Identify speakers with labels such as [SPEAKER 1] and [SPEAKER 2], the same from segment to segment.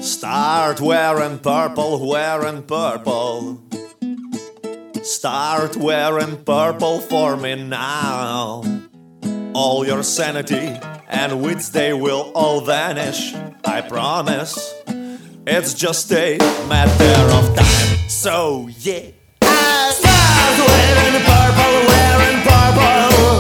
[SPEAKER 1] Start wearing purple, wearing purple. Start wearing purple for me now. All your sanity and wits, they will all vanish, I promise. It's just a matter of time. So yeah, start wearing purple, wearing purple.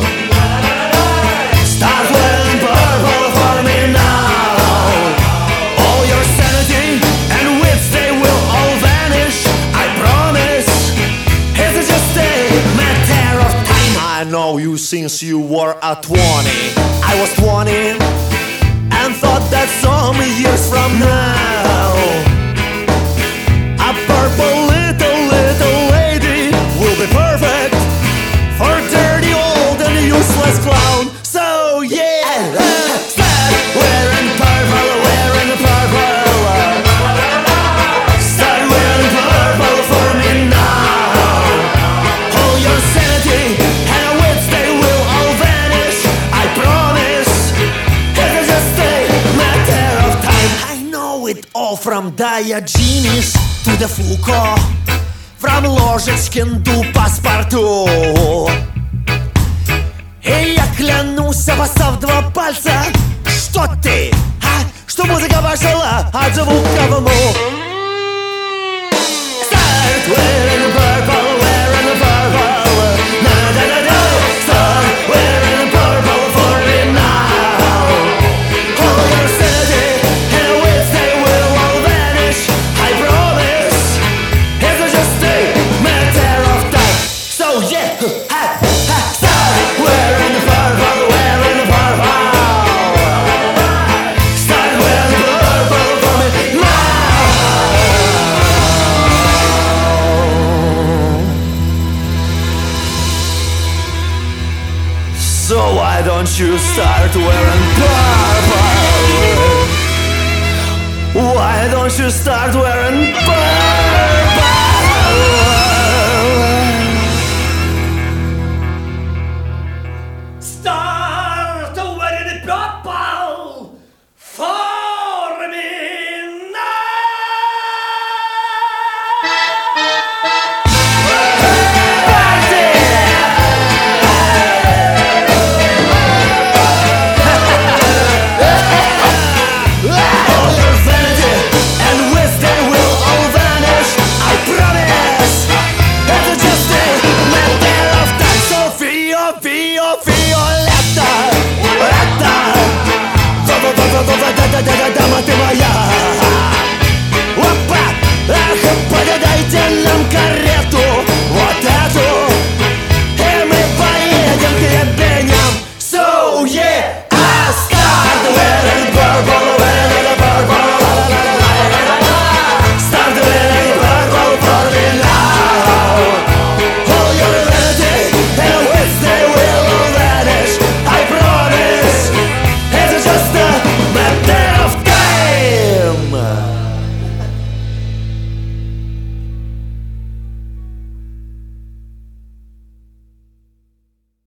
[SPEAKER 1] Start wearing purple for me now. All your sanity and wits, they will all vanish, I promise. It's just a matter of time. I know you since you were at 20. I was 20 and thought that some years from now a purple little lady will be perfect for dirty old and useless clown. So yeah, start wearing purple, wearing purple. Start wearing purple for me now. All your sanity and wits, they will all vanish, I promise. It's just a matter of time. I know it all from Diogenes to the Foucault, from Ложечкин до паспорту. И я клянусь, обоссав два пальца, что ты, что музыка пошла от звуковому. Start wearing purple, wearing purple. Na-da-da-da. Start wearing purple for me now. All your sanity and wits, they will all vanish, I promise. It's just a matter of time. So yeah, start wearing purple, wearing purple. Start wearing purple for me now. So why don't you start wearing purple? Why don't you start wearing purple?